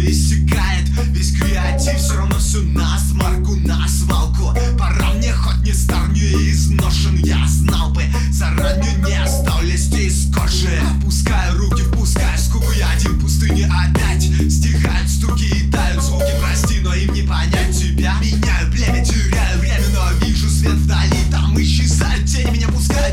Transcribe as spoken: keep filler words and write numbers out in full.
иссякает. Весь креатив все равно всю насморку на свалку. Пора мне хоть не старню и изношен. Я знал бы заранее, не стал лезть из кожи. Опускаю руки, впускаю скуку. Я один в пустыне опять. Стихают стуки и тают звуки. Прости, но им не понять тебя. Меняю племя, теряю время, но вижу свет вдали. Там исчезают тени, меня пускают.